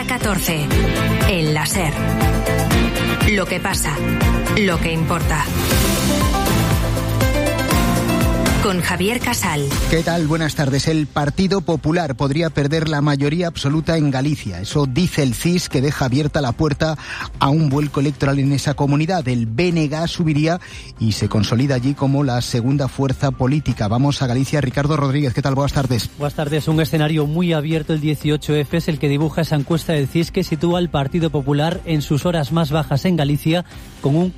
Día 14. El la SER. Lo que pasa, lo que importa. Con Javier Casal. ¿Qué tal? Buenas tardes. El Partido Popular podría perder la mayoría absoluta en Galicia. Eso dice el CIS, que deja abierta la puerta a un vuelco electoral en esa comunidad. El BNG subiría y se consolida allí como la segunda fuerza política. Vamos a Galicia. Ricardo Rodríguez, ¿qué tal? Buenas tardes. Buenas tardes. Un escenario muy abierto, el 18F, es el que dibuja esa encuesta del CIS que sitúa al Partido Popular en sus horas más bajas en Galicia, con un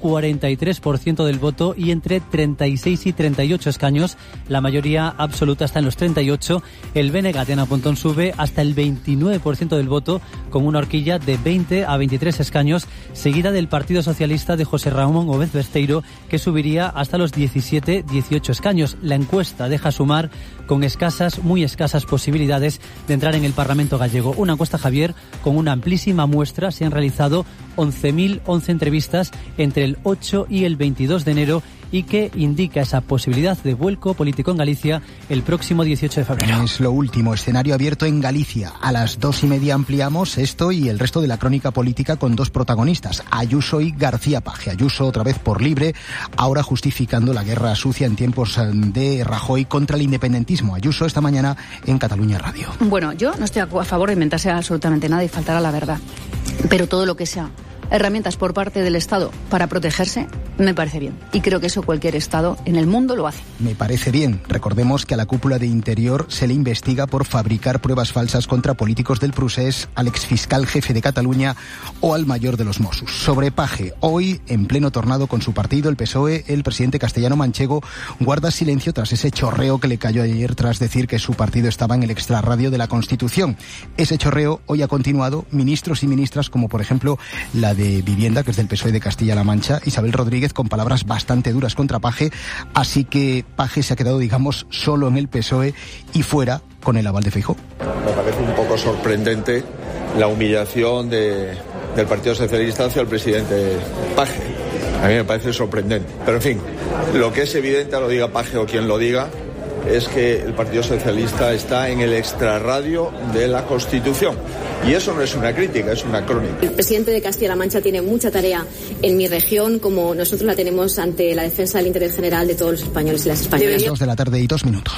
43% del voto y entre 36 y 38 escaños. La mayoría absoluta está en los 38. El BNG de Ana Pontón sube hasta el 29% del voto, con una horquilla de 20 a 23 escaños, seguida del Partido Socialista de José Ramón Gómez Besteiro, que subiría hasta los 17-18 escaños. La encuesta deja sumar con muy escasas posibilidades de entrar en el Parlamento gallego. Una encuesta, Javier, con una amplísima muestra. Se han realizado 11.011 entrevistas entre el 8 y el 22 de enero y que indica esa posibilidad de vuelco político en Galicia el próximo 18 de febrero. Es lo último, escenario abierto en Galicia. A las 2:30 ampliamos esto y el resto de la crónica política con dos protagonistas, Ayuso y García Paje. Ayuso otra vez por libre, ahora justificando la guerra sucia en tiempos de Rajoy contra el independentismo. Ayuso esta mañana en Cataluña Radio. Bueno, yo no estoy a favor de inventarse absolutamente nada y faltar a la verdad, pero todo lo que sea herramientas por parte del Estado para protegerse, me parece bien. Y creo que eso cualquier Estado en el mundo lo hace. Me parece bien. Recordemos que a la cúpula de Interior se le investiga por fabricar pruebas falsas contra políticos del Procés, al exfiscal jefe de Cataluña o al mayor de los Mossos. Sobre Paje, hoy, en pleno tornado con su partido, el PSOE, el presidente castellano manchego guarda silencio tras ese chorreo que le cayó ayer tras decir que su partido estaba en el extrarradio de la Constitución. Ese chorreo hoy ha continuado. Ministros y ministras, como por ejemplo la de Vivienda, que es del PSOE de Castilla-La Mancha, Isabel Rodríguez, con palabras bastante duras contra Paje, así que Paje se ha quedado, digamos, solo en el PSOE y fuera con el aval de Feijóo. Me parece un poco sorprendente la humillación del Partido Socialista hacia el presidente Paje. A mí me parece sorprendente. Pero en fin, lo que es evidente, lo diga Paje o quien lo diga, es que el Partido Socialista está en el extrarradio de la Constitución. Y eso no es una crítica, es una crónica. El presidente de Castilla-La Mancha tiene mucha tarea en mi región, como nosotros la tenemos ante la defensa del interés general de todos los españoles y las españolas. 2 de la tarde y 2 minutos.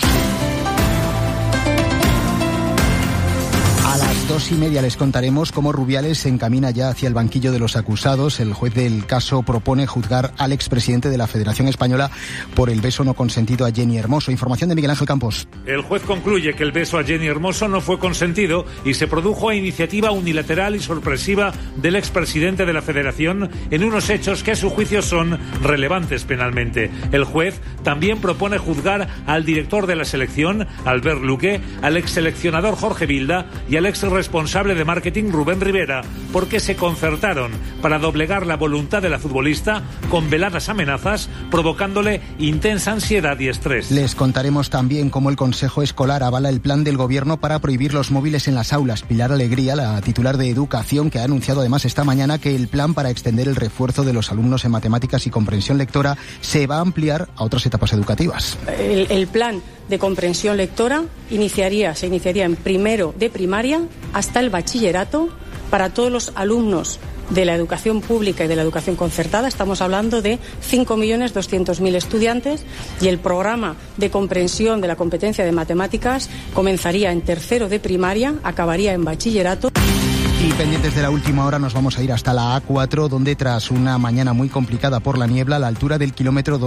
A las 2:30 les contaremos cómo Rubiales se encamina ya hacia el banquillo de los acusados. El juez del caso propone juzgar al expresidente de la Federación Española por el beso no consentido a Jenny Hermoso. Información de Miguel Ángel Campos. El juez concluye que el beso a Jenny Hermoso no fue consentido y se produjo a iniciativa unilateral y sorpresiva del expresidente de la Federación en unos hechos que a su juicio son relevantes penalmente. El juez también propone juzgar al director de la selección, Albert Luque, al exseleccionador Jorge Vilda y al ex responsable de marketing Rubén Rivera, porque se concertaron para doblegar la voluntad de la futbolista con veladas amenazas, provocándole intensa ansiedad y estrés. Les contaremos también cómo el Consejo Escolar avala el plan del Gobierno para prohibir los móviles en las aulas. Pilar Alegría, la titular de Educación, que ha anunciado además esta mañana que el plan para extender el refuerzo de los alumnos en matemáticas y comprensión lectora se va a ampliar a otras etapas educativas. El plan de comprensión lectora se iniciaría en primero de primaria hasta el bachillerato para todos los alumnos de la educación pública y de la educación concertada. Estamos hablando de 5.200.000 estudiantes y el programa de comprensión de la competencia de matemáticas comenzaría en tercero de primaria, acabaría en bachillerato. Y pendientes de la última hora nos vamos a ir hasta la A4, donde tras una mañana muy complicada por la niebla, a la altura del kilómetro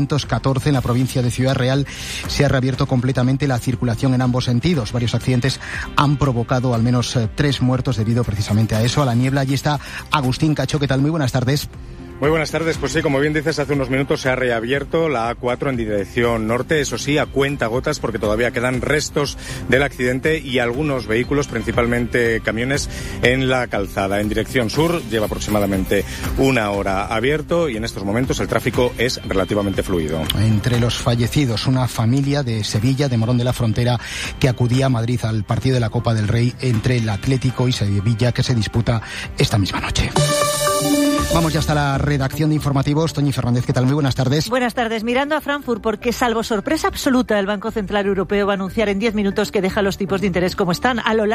214 en la provincia de Ciudad Real, se ha reabierto completamente la circulación en ambos sentidos. Varios accidentes han provocado al menos 3 muertos debido precisamente a eso, a la niebla. Allí está Agustín Cacho. ¿Qué tal? Muy buenas tardes. Muy buenas tardes. Pues sí, como bien dices, hace unos minutos se ha reabierto la A4 en dirección norte, eso sí, a cuentagotas, porque todavía quedan restos del accidente y algunos vehículos, principalmente camiones, en la calzada. En dirección sur lleva aproximadamente 1 hora abierto y en estos momentos el tráfico es relativamente fluido. Entre los fallecidos, una familia de Sevilla, de Morón de la Frontera, que acudía a Madrid al partido de la Copa del Rey entre el Atlético y Sevilla, que se disputa esta misma noche. Vamos ya hasta la redacción de informativos. Toñi Fernández, ¿qué tal? Muy buenas tardes. Buenas tardes. Mirando a Frankfurt, porque salvo sorpresa absoluta, el Banco Central Europeo va a anunciar en 10 minutos que deja los tipos de interés como están a lo largo